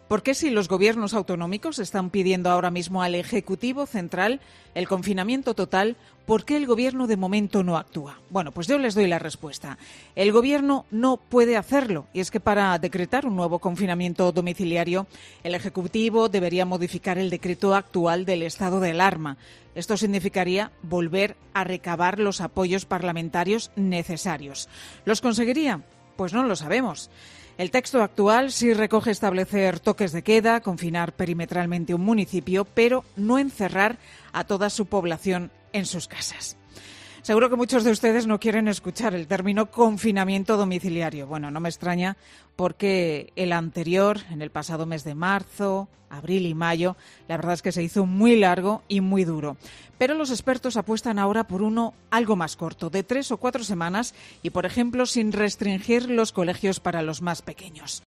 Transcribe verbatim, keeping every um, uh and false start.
¿Por qué si los gobiernos autonómicos están pidiendo ahora mismo al Ejecutivo Central el confinamiento total, por qué el Gobierno de momento no actúa? Bueno, pues yo les doy la respuesta. El Gobierno no puede hacerlo, y es que para decretar un nuevo confinamiento domiciliario, el Ejecutivo debería modificar el decreto actual del estado de alarma. Esto significaría volver a recabar los apoyos parlamentarios necesarios. ¿Los conseguiría? Pues no lo sabemos. El texto actual sí recoge establecer toques de queda, confinar perimetralmente un municipio, pero no encerrar a toda su población en sus casas. Seguro que muchos de ustedes no quieren escuchar el término confinamiento domiciliario. Bueno, no me extraña porque el anterior, en el pasado mes de marzo, abril y mayo, la verdad es que se hizo muy largo y muy duro. Pero los expertos apuestan ahora por uno algo más corto, de tres o cuatro semanas y, por ejemplo, sin restringir los colegios para los más pequeños.